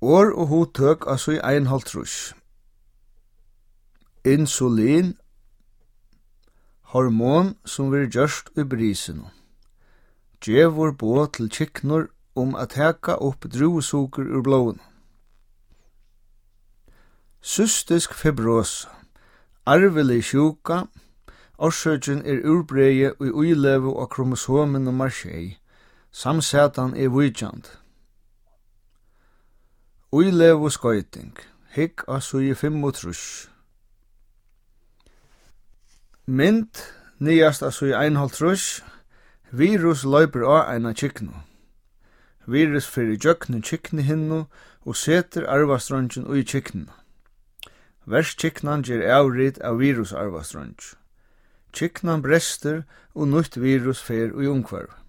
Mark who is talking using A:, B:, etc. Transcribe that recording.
A: År og hotøk av så i 1,5. Insulin, hormon som vil gjørst i brisen. Gjevor på til kiknor at heka opp druesuker ur blåen. Cystisk fibrose, arvelig sjuka, orsøkjen urbreie og uilevu av kromosomen nummer 6, samsetan vikjand. Uilevu skøyting, hikk av suje 35. Mynd, nyast av suje 1,5, virus løyper av eina kiknu. Virus fyrir gjøknu kikni hinnu og seter arvastrøngen ui kiknina. Verst kiknan ger avrit av virusarvastrøngen. Kiknan brester og nytt virus fer ui umhverv.